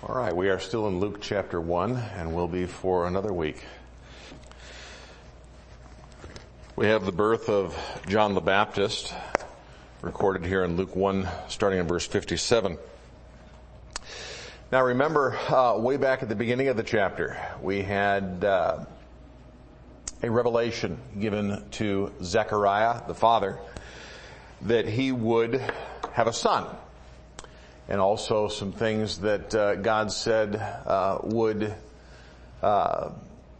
All right, we are still in Luke chapter 1 and will be for another week. We have the birth of John the Baptist recorded here in Luke 1 starting in verse 57. Now remember, way back at the beginning of the chapter, we had a revelation given to Zechariah, the father, that he would have a son. And also some things that God said God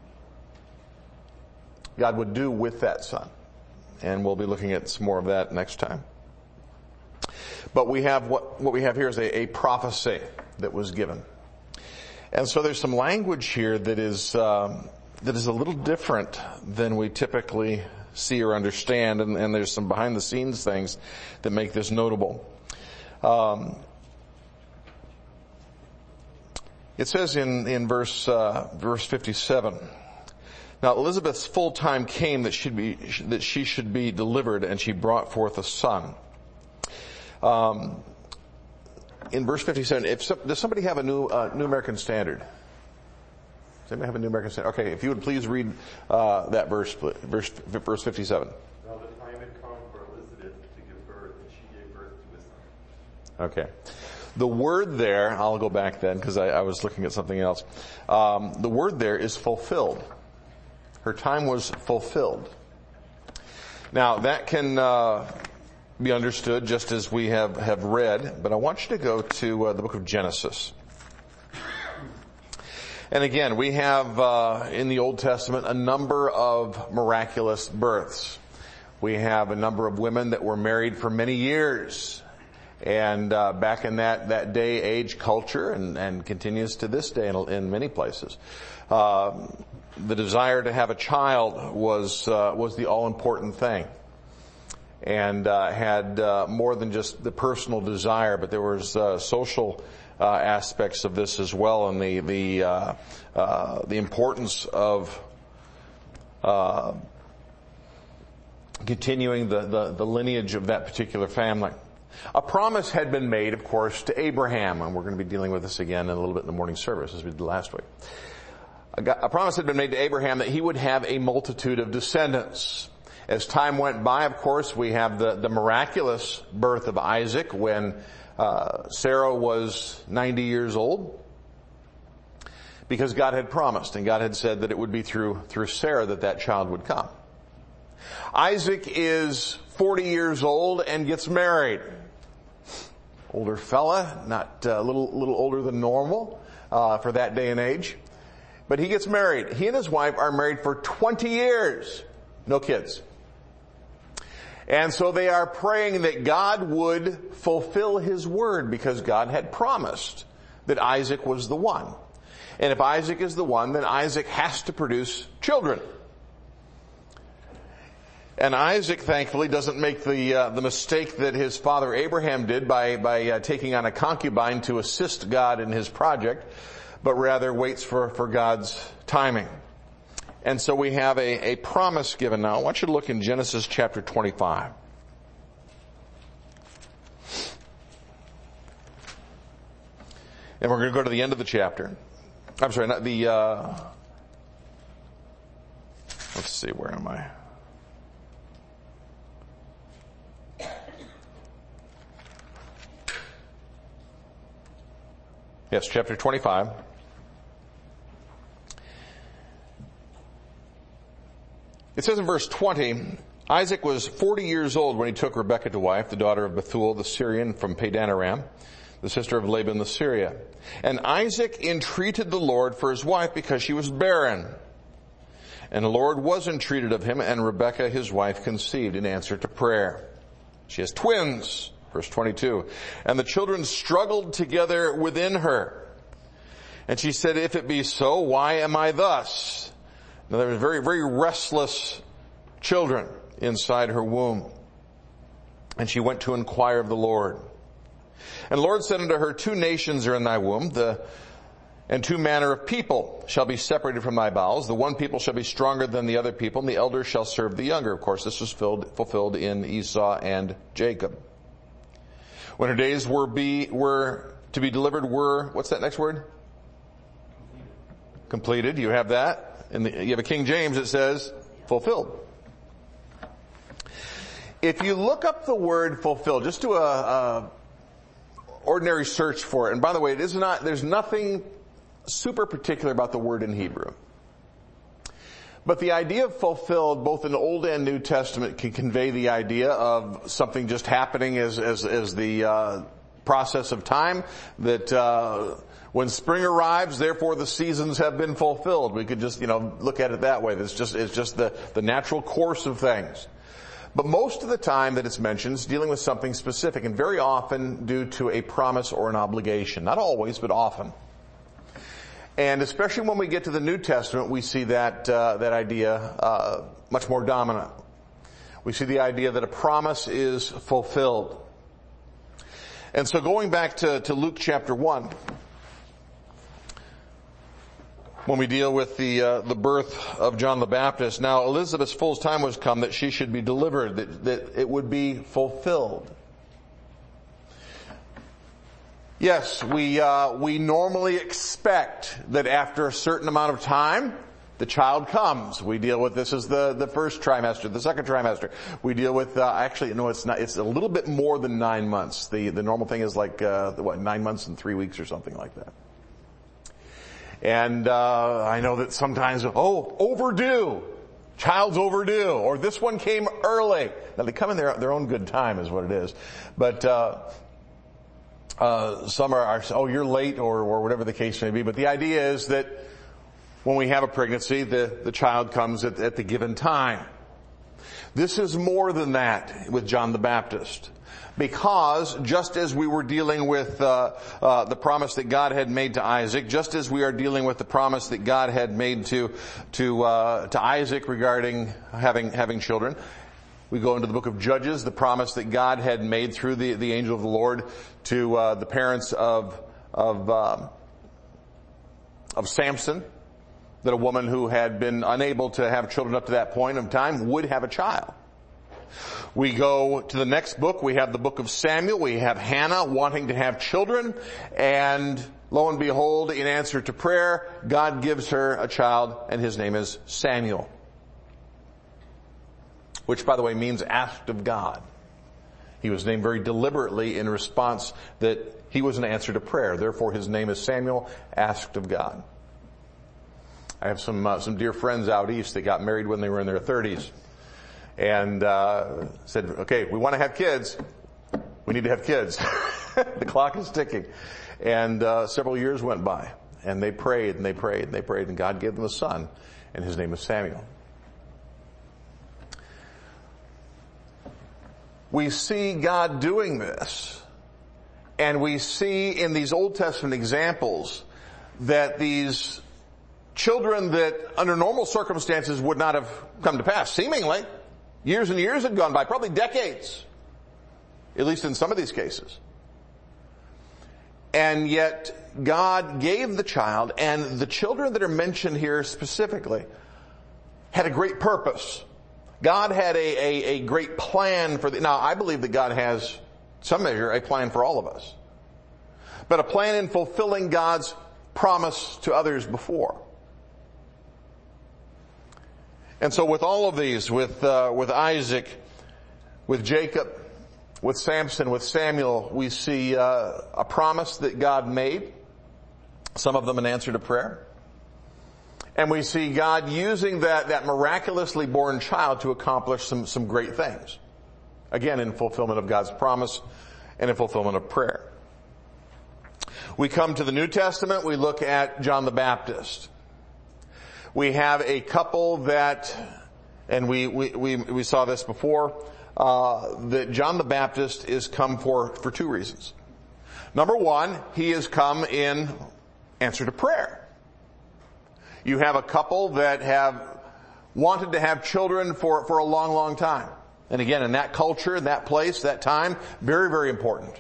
would do with that son. And we'll be looking at some more of that next time. But we have what we have here is a prophecy that was given. And so there's some language here that is a little different than we typically see or understand, and there's some behind the scenes things that make this notable. It says in verse 57, now Elizabeth's full time came that she should be delivered, and she brought forth a son. In verse 57, does somebody have a New American Standard? Does anybody have a New American Standard? Okay, if you would please read that verse 57. Now the time had come for Elizabeth to give birth, and she gave birth to a son. Okay. The word there, I'll go back then because I was looking at something else. The word there is fulfilled. Her time was fulfilled. Now that can be understood just as we have read, but I want you to go to the book of Genesis. And again, we have in the Old Testament a number of miraculous births. We have a number of women that were married for many years. And back in that day, age, culture, and continues to this day in many places, the desire to have a child was the all important thing, and had more than just the personal desire, but there was social aspects of this as well, and the importance of continuing the lineage of that particular family. A promise had been made, of course, to Abraham, and we're going to be dealing with this again in a little bit in the morning service as we did last week. A promise had been made to Abraham that he would have a multitude of descendants. As time went by, of course, we have the miraculous birth of Isaac when Sarah was 90 years old, because God had promised, and God had said that it would be through Sarah that child would come. Isaac is 40 years old and gets married. Older fella, not a little older than normal for that day and age. But he gets married. He and his wife are married for 20 years. No kids. And so they are praying that God would fulfill his word, because God had promised that Isaac was the one. And if Isaac is the one, then Isaac has to produce children. And Isaac, thankfully, doesn't make the mistake that his father Abraham did by taking on a concubine to assist God in his project, but rather waits for God's timing. And so we have a promise given. Now, I want you to look in Genesis chapter 25. And we're going to go to the end of the chapter. I'm sorry, not the, let's see, where am I? Yes, chapter 25. It says in verse 20, Isaac was 40 years old when he took Rebekah to wife, the daughter of Bethuel the Syrian from Padan Aram, the sister of Laban the Syrian. And Isaac entreated the Lord for his wife because she was barren. And the Lord was entreated of him, and Rebekah his wife conceived in answer to prayer. She has twins. Verse 22, and the children struggled together within her. And she said, if it be so, why am I thus? Now there were very, very restless children inside her womb. And she went to inquire of the Lord. And the Lord said unto her, 2 nations are in thy womb, and 2 manner of people shall be separated from thy bowels. The one people shall be stronger than the other people, and the elder shall serve the younger. Of course, this was fulfilled in Esau and Jacob. When her days were to be delivered were, what's that next word? completed. You have that. And you have a King James that says fulfilled. If you look up the word fulfilled, just do a ordinary search for it. And by the way, there's nothing super particular about the word in Hebrew. But the idea of fulfilled, both in the Old and New Testament, can convey the idea of something just happening as the process of time, that when spring arrives, therefore the seasons have been fulfilled. We could just, look at it that way. It's just the natural course of things. But most of the time that it's mentioned is dealing with something specific, and very often due to a promise or an obligation. Not always, but often. And especially when we get to the New Testament, we see that idea much more dominant. We see the idea that a promise is fulfilled. And so going back to Luke chapter 1, when we deal with the birth of John the Baptist, now Elizabeth's full time was come that she should be delivered, that it would be fulfilled. Yes, we normally expect that after a certain amount of time, the child comes. We deal with this as the first trimester, the second trimester. We deal with, it's not, it's a little bit more than 9 months. The normal thing is 9 months and 3 weeks or something like that. And, I know that sometimes, overdue. Child's overdue. Or this one came early. Now they come in their own good time is what it is. But, some are, you're late or whatever the case may be. But the idea is that when we have a pregnancy, the child comes at the given time. This is more than that with John the Baptist. Because just as we were dealing with the promise that God had made to Isaac, just as we are dealing with the promise that God had made to Isaac regarding having children, we go into the book of Judges, the promise that God had made through the angel of the Lord to the parents of Samson, that a woman who had been unable to have children up to that point of time would have a child. We go to the next book. We have the book of Samuel. We have Hannah wanting to have children. And lo and behold, in answer to prayer, God gives her a child, and his name is Samuel. Which, by the way, means asked of God. He was named very deliberately in response that he was an answer to prayer. Therefore, his name is Samuel, asked of God. I have some dear friends out east that got married when they were in their 30s. And said, okay, we want to have kids. We need to have kids. The clock is ticking. And several years went by. And they prayed and they prayed and they prayed. And God gave them a son. And his name was Samuel. We see God doing this. And we see in these Old Testament examples that these children that under normal circumstances would not have come to pass, seemingly, years and years had gone by, probably decades, at least in some of these cases. And yet God gave the child, and the children that are mentioned here specifically had a great purpose. God had a great plan for now I believe that God has, some measure, a plan for all of us. But a plan in fulfilling God's promise to others before. And so with all of these, with Isaac, with Jacob, with Samson, with Samuel, we see a promise that God made, some of them an answer to prayer. And we see God using that miraculously born child to accomplish some great things. Again, in fulfillment of God's promise and in fulfillment of prayer. We come to the New Testament, we look at John the Baptist. We have a couple that, and we saw this before, that John the Baptist is come for two reasons. Number one, he has come in answer to prayer. You have a couple that have wanted to have children for a long, long time. And again, in that culture, in that place, that time, very, very important.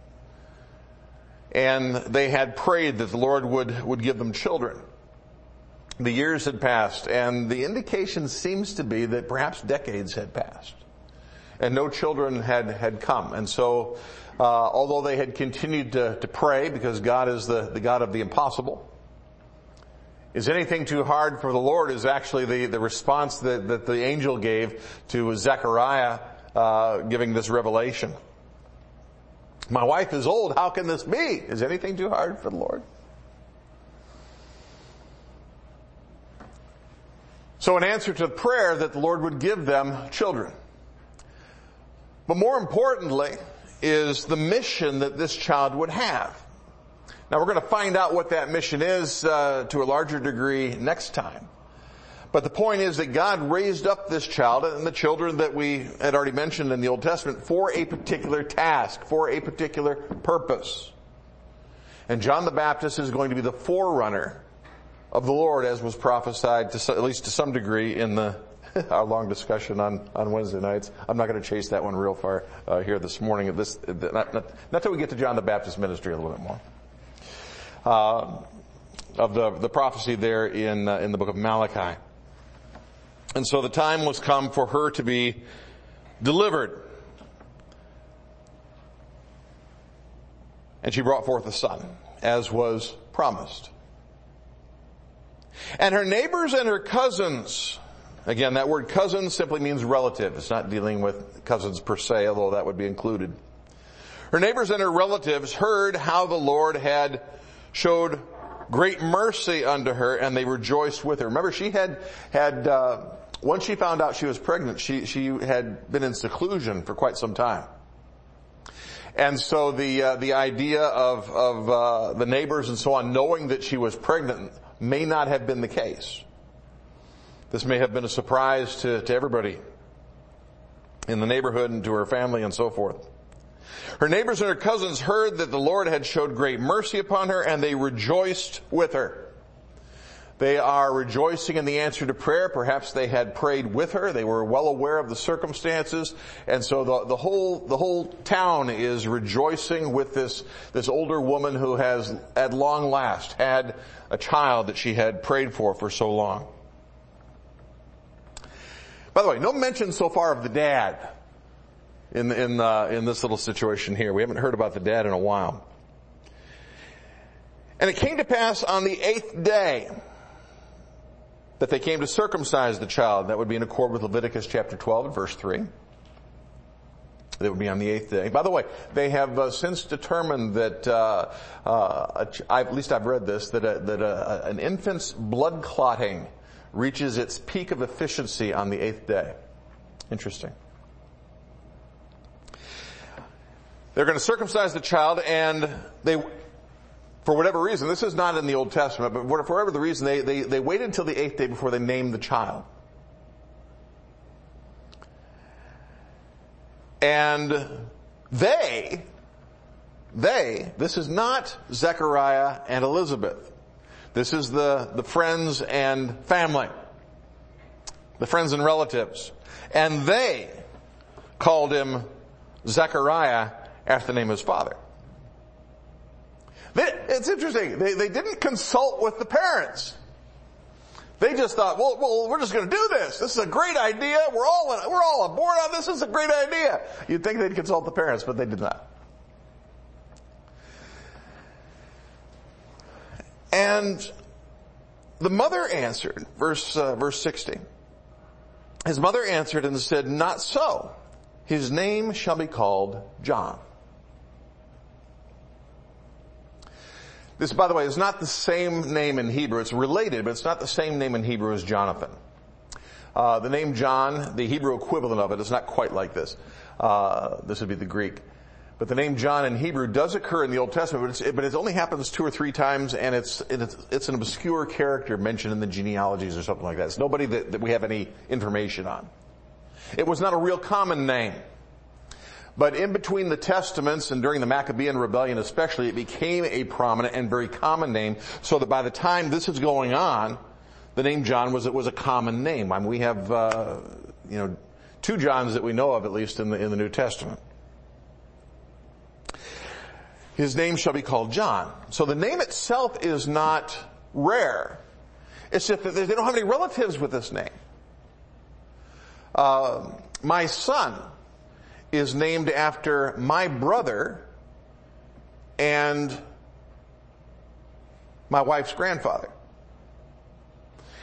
And they had prayed that the Lord would give them children. The years had passed, and the indication seems to be that perhaps decades had passed, and no children had come. And so, although they had continued to pray, because God is the God of the impossible, Is anything too hard for the Lord is actually the response that the angel gave to Zechariah giving this revelation. My wife is old, how can this be? Is anything too hard for the Lord? So in answer to the prayer that the Lord would give them children. But more importantly is the mission that this child would have. Now we're going to find out what that mission is to a larger degree next time. But the point is that God raised up this child and the children that we had already mentioned in the Old Testament for a particular task, for a particular purpose. And John the Baptist is going to be the forerunner of the Lord, as was prophesied at least to some degree in our long discussion on Wednesday nights. I'm not going to chase that one real far here this morning. Not till we get to John the Baptist ministry a little bit more. Of the prophecy there in the book of Malachi. And so the time was come for her to be delivered. And she brought forth a son, as was promised. And her neighbors and her cousins, again, that word cousin simply means relative. It's not dealing with cousins per se, although that would be included. Her neighbors and her relatives heard how the Lord had showed great mercy unto her, and they rejoiced with her. Remember, she had once she found out she was pregnant, she had been in seclusion for quite some time. And so the idea of the neighbors and so on knowing that she was pregnant may not have been the case. This may have been a surprise to everybody in the neighborhood and to her family and so forth. Her neighbors and her cousins heard that the Lord had showed great mercy upon her, and they rejoiced with her. They are rejoicing in the answer to prayer. Perhaps they had prayed with her. They were well aware of the circumstances. And so the whole town is rejoicing with this older woman who has at long last had a child that she had prayed for so long. By the way, no mention so far of the dad in this little situation here. We haven't heard about the dad in a while. And it came to pass on the 8th day that they came to circumcise the child. That would be in accord with Leviticus chapter 12 and verse 3. That would be on the 8th day. By the way, they have since determined that, at least I've read this, that an infant's blood clotting reaches its peak of efficiency on the 8th day. Interesting. They're going to circumcise the child, and they, for whatever reason, this is not in the Old Testament, but for whatever the reason, they waited until the 8th day before they named the child. And this is not Zechariah and Elizabeth. This is the friends and family. The friends and relatives. And they called him Zechariah after the name of his father. It's interesting. They didn't consult with the parents. They just thought, well, we're just going to do this. This is a great idea. We're all on board on this. This is a great idea. You'd think they'd consult the parents, but they did not. And the mother answered, verse 60. His mother answered and said, "Not so. His name shall be called John." This, by the way, is not the same name in Hebrew. It's related, but it's not the same name in Hebrew as Jonathan. The name John, the Hebrew equivalent of it, is not quite like this. This would be the Greek. But the name John in Hebrew does occur in the Old Testament, but it only happens 2 or 3 times, and it's an obscure character mentioned in the genealogies or something like that. It's nobody that we have any information on. It was not a real common name. But in between the Testaments and during the Maccabean rebellion especially, it became a prominent and very common name, so that by the time this is going on, the name John was a common name. I mean, we have 2 Johns that we know of, at least in the New Testament. His name shall be called John. So the name itself is not rare. It's just that they don't have any relatives with this name. My son is named after my brother and my wife's grandfather.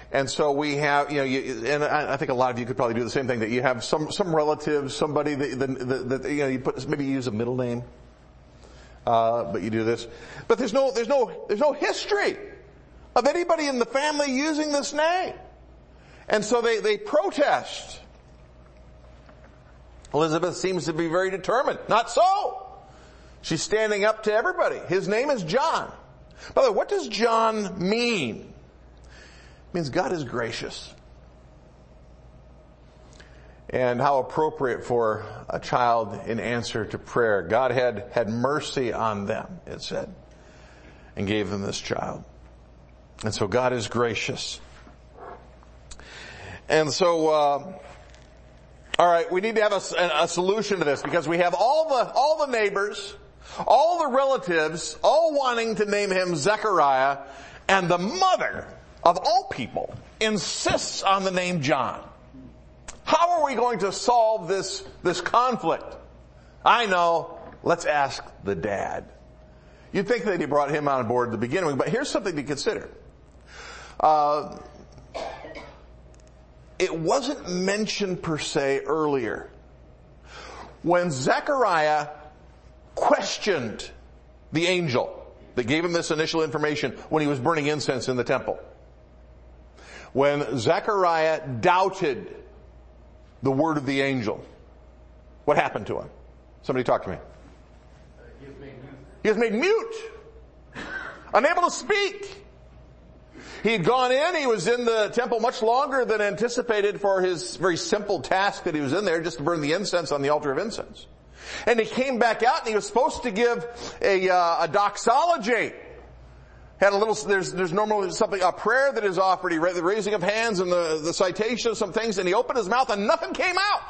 And so we have, and I think a lot of you could probably do the same thing, that you have some relative, somebody that you put, maybe you use a middle name, but you do this. But there's no history of anybody in the family using this name. And so they protest. Elizabeth seems to be very determined. Not so. She's standing up to everybody. His name is John. By the way, what does John mean? It means God is gracious. And how appropriate for a child in answer to prayer. God had mercy on them, it said, and gave them this child. And so God is gracious. And so, all right, we need to have a solution to this, because we have all the neighbors, all the relatives, all wanting to name him Zechariah, and the mother of all people insists on the name John. How are we going to solve this conflict? I know. Let's ask the dad. You'd think that he brought him on board at the beginning, but here's something to consider. It wasn't mentioned per se earlier. When Zechariah questioned the angel that gave him this initial information when he was burning incense in the temple, when Zechariah doubted the word of the angel, what happened to him? Somebody talk to me. He was made mute. Unable to speak. He had gone in, he was in the temple much longer than anticipated for his very simple task that he was in there, just to burn the incense on the altar of incense. And he came back out and he was supposed to give a doxology. Had a little, there's normally something, a prayer that is offered. He read the raising of hands and the citation of some things, and he opened his mouth and nothing came out.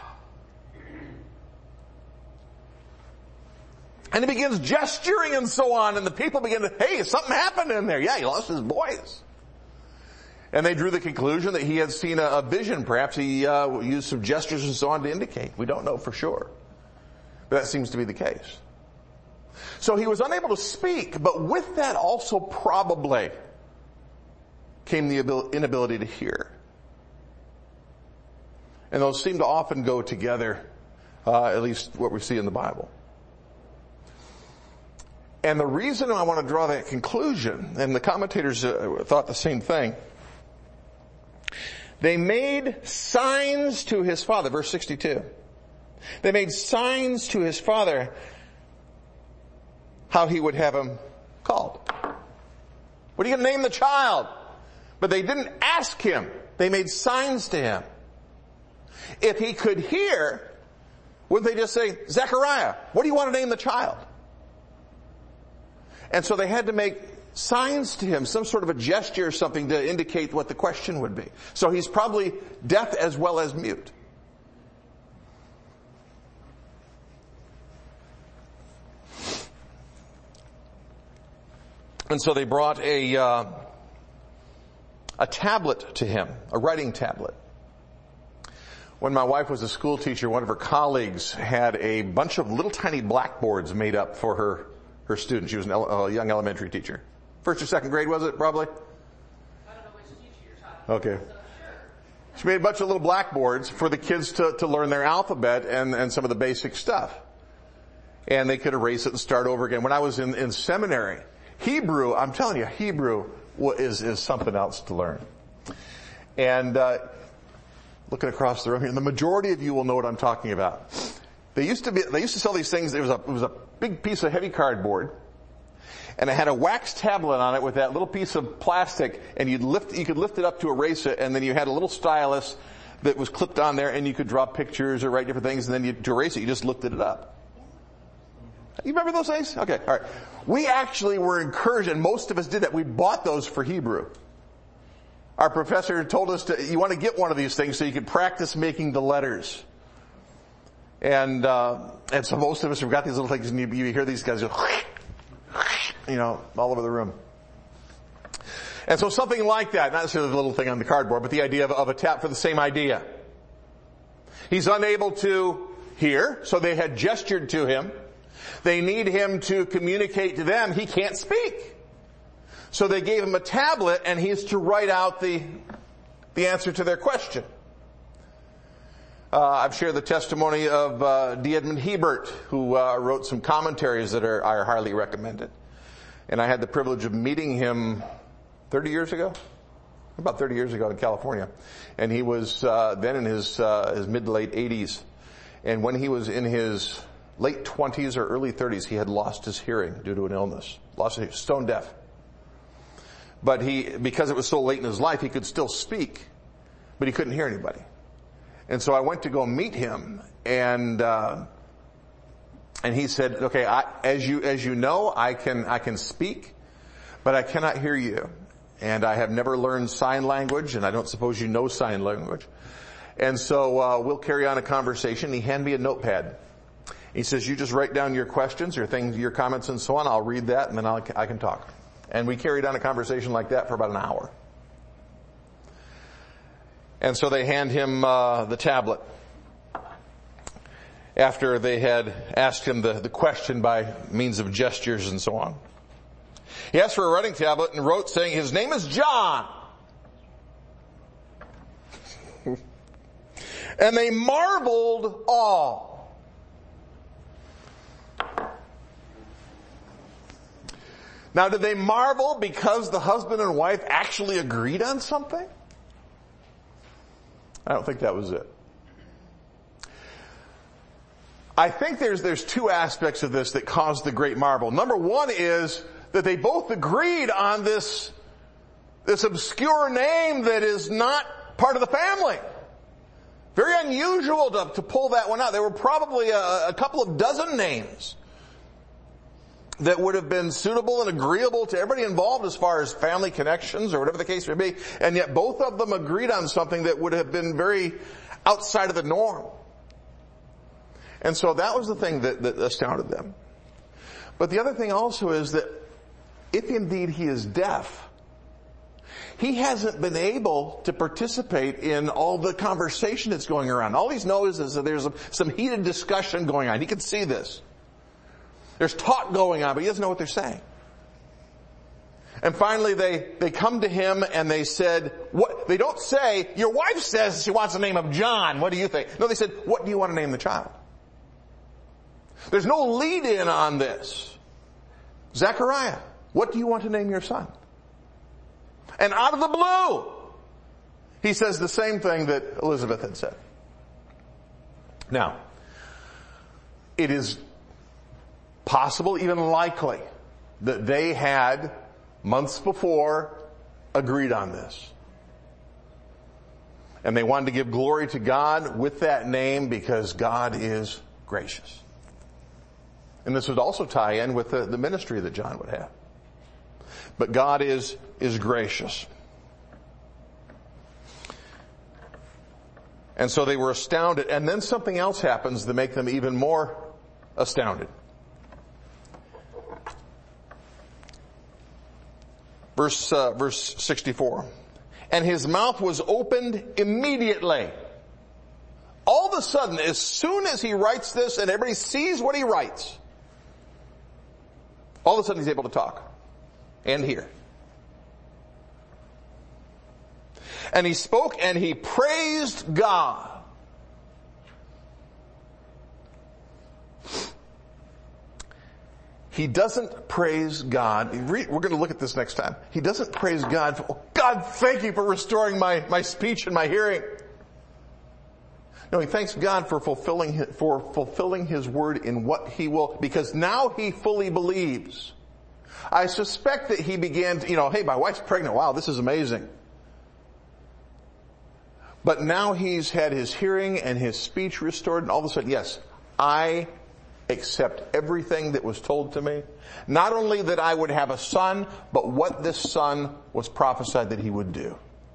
And he begins gesturing and so on, and the people begin to, hey, something happened in there. Yeah, he lost his voice. And they drew the conclusion that he had seen a vision. Perhaps he used some gestures and so on to indicate. We don't know for sure. But that seems to be the case. So he was unable to speak, but with that also probably came the inability to hear. And those seem to often go together, at least what we see in the Bible. And the reason I want to draw that conclusion, and the commentators thought the same thing, they made signs to his father, verse 62. They made signs to his father how he would have him called. What are you going to name the child? But they didn't ask him. They made signs to him. If he could hear, wouldn't they just say, Zechariah, what do you want to name the child? And so they had to make signs to him, some sort of a gesture or something to indicate what the question would be. So he's probably deaf as well as mute. And so they brought a tablet to him, a writing tablet. When my wife was a school teacher, one of her colleagues had a bunch of little tiny blackboards made up for her students. She was a young elementary teacher. First or second grade, was it, probably? I don't know which teacher you're talking about. Okay. She made a bunch of little blackboards for the kids to learn their alphabet and some of the basic stuff. And they could erase it and start over again. When I was in seminary, Hebrew, I'm telling you, Hebrew is something else to learn. And looking across the room here, the majority of you will know what I'm talking about. They used to sell these things. It was a big piece of heavy cardboard, and it had a wax tablet on it with that little piece of plastic, and you could lift it up to erase it, and then you had a little stylus that was clipped on there, and you could draw pictures or write different things, and then to erase it, you just lifted it up. You remember those things? Okay, all right. We actually were encouraged, and most of us did that. We bought those for Hebrew. Our professor told us you want to get one of these things so you can practice making the letters. And so most of us have got these little things, and you hear these guys go, all over the room. And so something like that, not necessarily the little thing on the cardboard, but the idea of a tap for the same idea. He's unable to hear, so they had gestured to him. They need him to communicate to them. He can't speak. So they gave him a tablet, and he's to write out the the answer to their question. I've shared the testimony of D. Edmond Hebert, who wrote some commentaries that are highly recommended. And I had the privilege of meeting him 30 years ago, about 30 years ago in California. And he was then in his mid to late 80s. And when he was in his late 20s or early 30s, he had lost his hearing due to an illness. Stone deaf. But because it was so late in his life, he could still speak, but he couldn't hear anybody. And so I went to go meet him, and he said, "Okay, as you know, I can speak, but I cannot hear you, and I have never learned sign language, and I don't suppose you know sign language, and so we'll carry on a conversation." He handed me a notepad. He says, "You just write down your questions, your comments, and so on. I'll read that, and then I can talk." And we carried on a conversation like that for about an hour. And so they hand him the tablet after they had asked him the question by means of gestures and so on. He asked for a writing tablet and wrote saying, "His name is John." And they marveled all. Now, did they marvel because the husband and wife actually agreed on something? I don't think that was it. I think there's two aspects of this that caused the great marvel. Number one is that they both agreed on this obscure name that is not part of the family. Very unusual to pull that one out. There were probably a couple of dozen names that would have been suitable and agreeable to everybody involved as far as family connections or whatever the case may be. And yet both of them agreed on something that would have been very outside of the norm. And so that was the thing that astounded them. But the other thing also is that if indeed he is deaf, he hasn't been able to participate in all the conversation that's going around. All he knows is that there's some heated discussion going on. He can see this. There's talk going on, but he doesn't know what they're saying. And finally they come to him and they said, what? They don't say, "Your wife says she wants the name of John. What do you think?" No, they said, "What do you want to name the child?" There's no lead in on this. "Zechariah, what do you want to name your son?" And out of the blue, he says the same thing that Elizabeth had said. Now, it is possible, even likely, that they had, months before, agreed on this. And they wanted to give glory to God with that name because God is gracious. And this would also tie in with the ministry that John would have. But God is gracious. And so they were astounded. And then something else happens to make them even more astounded. Verse 64. And his mouth was opened immediately. All of a sudden, as soon as he writes this and everybody sees what he writes, all of a sudden he's able to talk and hear. And he spoke and he praised God. He doesn't praise God. We're going to look at this next time. He doesn't praise God for, "Oh, God, thank you for restoring my speech and my hearing." No, he thanks God for fulfilling his word in what he will, because now he fully believes. I suspect that he began to, "Hey, my wife's pregnant. Wow, this is amazing." But now he's had his hearing and his speech restored, and all of a sudden, yes, I accept everything that was told to me. Not only that I would have a son, but what this son was prophesied that he would do.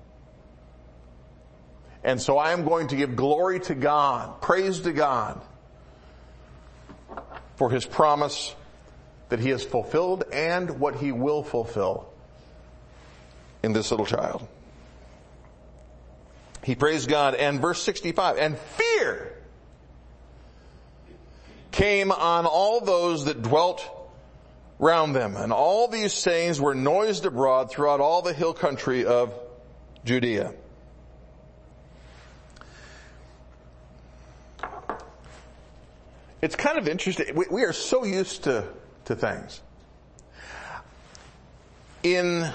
And so I am going to give glory to God, praise to God, for his promise that he has fulfilled and what he will fulfill in this little child. He praised God. And verse 65, and fear came on all those that dwelt round them. And all these sayings were noised abroad throughout all the hill country of Judea. It's kind of interesting. We are so used to things. In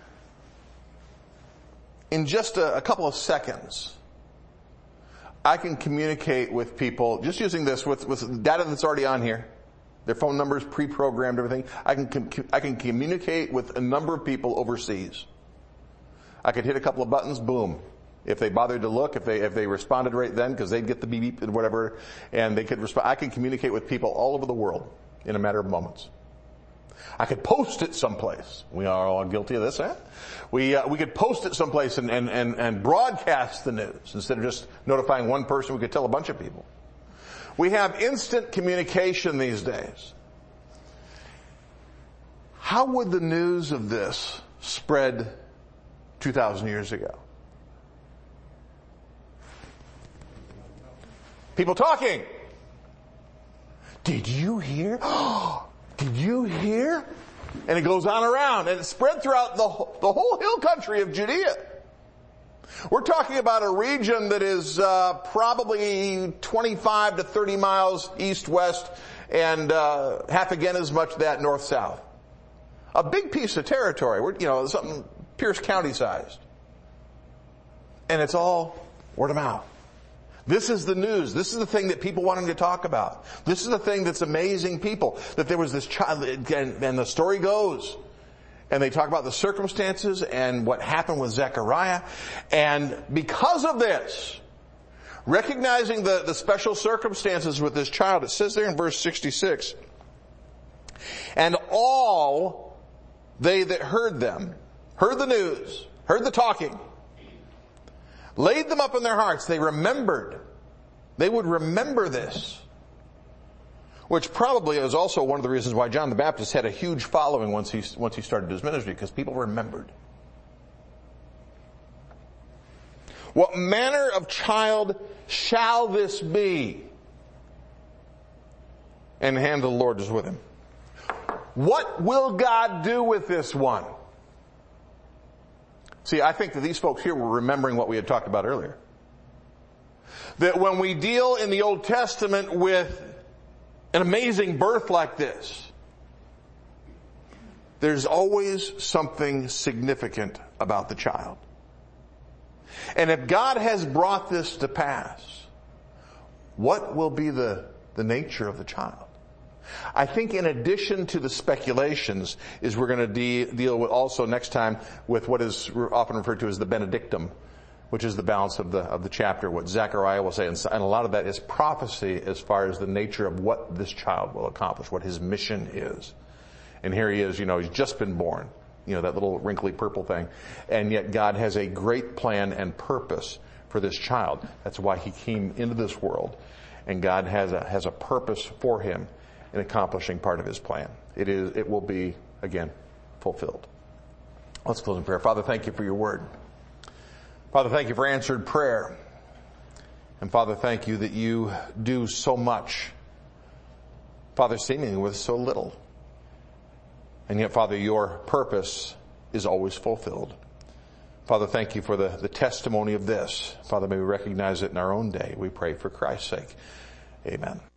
just a couple of seconds, I can communicate with people, just using this with data that's already on here, their phone numbers, pre-programmed, everything. I can communicate with a number of people overseas. I could hit a couple of buttons, boom. If they bothered to look, if they responded right then, because they'd get the beep and whatever, and they could respond. I could communicate with people all over the world in a matter of moments. I could post it someplace. We are all guilty of this, eh? We could post it someplace and broadcast the news. Instead of just notifying one person, we could tell a bunch of people. We have instant communication these days. How would the news of this spread 2,000 years ago? People talking. Did you hear? Did you hear? And it goes on around, and it spread throughout the whole hill country of Judea. We're talking about a region that is probably 25 to 30 miles east-west, and half again as much that north-south. A big piece of territory. We're, something Pierce County sized. And it's all word of mouth. This is the news. This is the thing that people wanted to talk about. This is the thing that's amazing people. That there was this child, and the story goes, and they talk about the circumstances and what happened with Zechariah. And because of this, recognizing the special circumstances with this child, it says there in verse 66, and all they that heard them, heard the news, heard the talking, laid them up in their hearts. They remembered. They would remember this. Which probably is also one of the reasons why John the Baptist had a huge following once he started his ministry, because people remembered. What manner of child shall this be? And the hand of the Lord is with him. What will God do with this one? See, I think that these folks here were remembering what we had talked about earlier. That when we deal in the Old Testament with an amazing birth like this, there's always something significant about the child. And if God has brought this to pass, what will be the nature of the child? I think in addition to the speculations is we're going to deal with also next time with what is often referred to as the Benedictum, which is the balance of the chapter, what Zechariah will say. And a lot of that is prophecy as far as the nature of what this child will accomplish, what his mission is. And here he is, he's just been born, that little wrinkly purple thing. And yet God has a great plan and purpose for this child. That's why he came into this world. And God has a purpose for him in accomplishing part of his plan. It will be, again, fulfilled. Let's close in prayer. Father, thank you for your word. Father, thank you for answered prayer. And Father, thank you that you do so much, Father, seemingly with so little. And yet, Father, your purpose is always fulfilled. Father, thank you for the testimony of this. Father, may we recognize it in our own day. We pray for Christ's sake. Amen.